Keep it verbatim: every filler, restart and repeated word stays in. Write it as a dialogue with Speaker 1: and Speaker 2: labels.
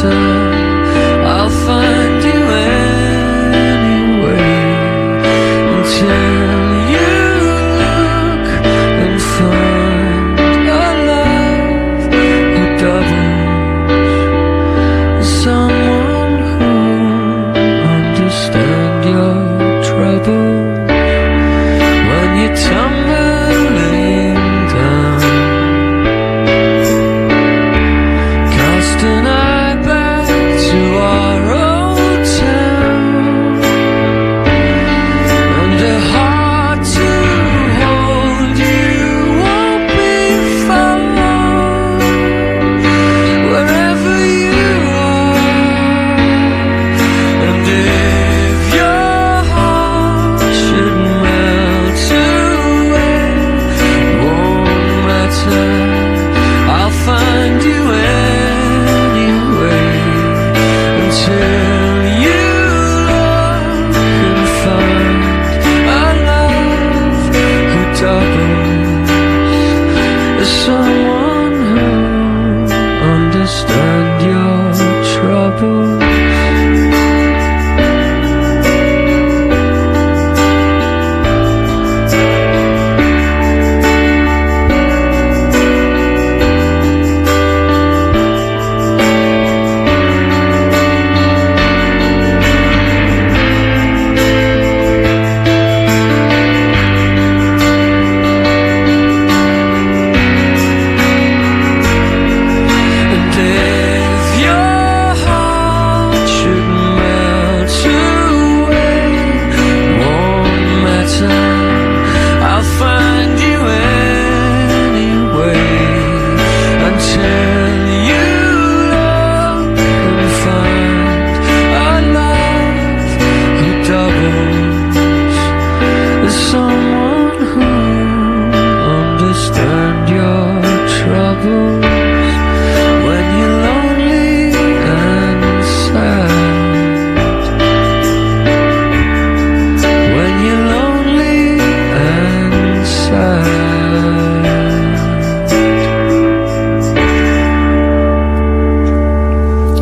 Speaker 1: matter, I'll find you anyway, until you look and find a love who doubles, someone who'll understand your troubles when you're tumbling down. Cast an eye back to our old town, and a heart to hold you won't be far, wherever you are. And if your heart should melt away, it won't matter, I'll find you anyway, until you look and find a love who doubles, someone who understands your trouble.